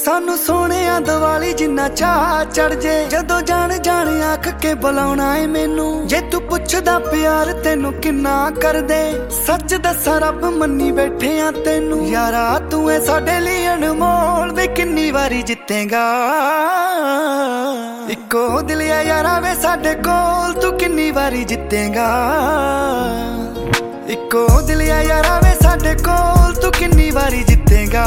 सानू सोहणिया दिवाली जिन्ना चाह चढ़ जे जदों जान जान आख के बुलाउणा है मैनू। जे तू पुछदा प्यार तेनू किन्ना कर दे, सच दसा रब मन्नी बैठे आ तेनू। यारा तू है साडे लई अनमोल वे किन्नी वारी जितेगा। इक्को दिल है यारा वे साडे कोल तू किन्नी वारी जितेगा। इक्को दिल है यारा वे साडे कोल तू किन्नी वारी जितेगा।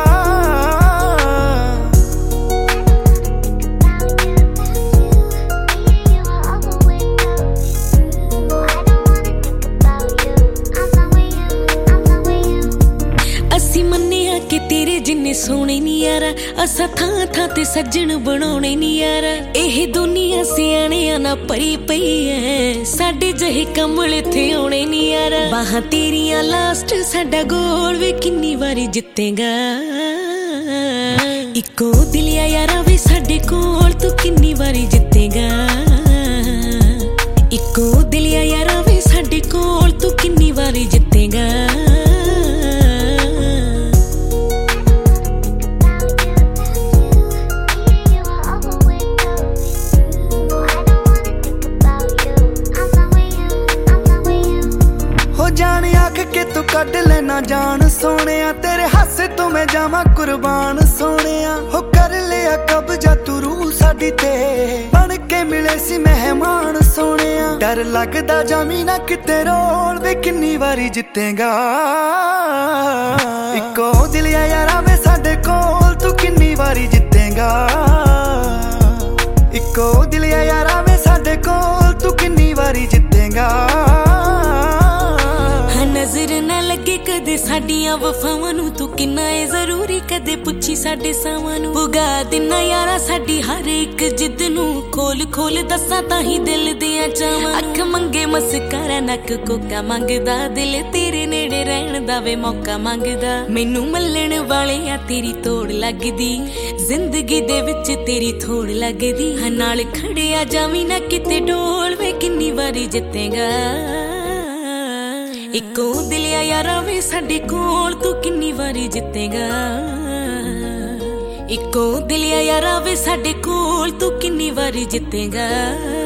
कि तेरे जिन्ने सोने नी यारा असा थां थां ते सज्जन बनाने नी यारा। एह दुनिया सियाणिया ना परी पई है, साडे जहे कमल इत्थे आउणे नी यारा। बाहां तेरियां लास्ट साडा गोल वे किन्नी वारी जितेगा। इक्को दिल आ यारा वे साडे कोल तू किन्नी वारी जितेगा। इक्को दिल आ यारा वे साडे कोल तू किन्नी वारी जितेगा। जान आख के तू कड लेना जान सोने, तेरे हासे तो मैं जावा कुर्बान सोने। हो कर लिया कब्जा तू रूह साडी ते, बन के मिले सी मेहमान सोने। डर लगदा जामी ना किते रोल वे किन्नी वारी जितेगा। इक्को दिल है यारा वे साडे कोल तू किन्नी वारी जितेगा। इक्को दिल है यारा वे साडे कोल तू किन्नी वारी जितेगा। नजर ना लगे कदे साडियां वफावां नू तू किन्ना है जरूरी, कदे पुछी साडे सावां नू पुगा देना यारा साडी हर एक जिद नू। खोल खोल दसा ताही दिल दियां चावां। अख मंगे मस्कारा नक कोका मंगदा, दिल तेरे नेड़े रहण दा वे मौका मंगदा। मैनू मल्लण वाले आ तेरी तोड़ लगदी, जिंदगी दे विच तेरी थोड़ लगदी। हां नाल खड़े आ जावी ना किते डोल वे किन्नी वारी जितेगा। इक्को दिल आ यारा वे साडे कोल तू किन्नी वारी जितेगा। इक्को दिल आ यारा वे साडे कोल तू किन्नी वारी जितेगा।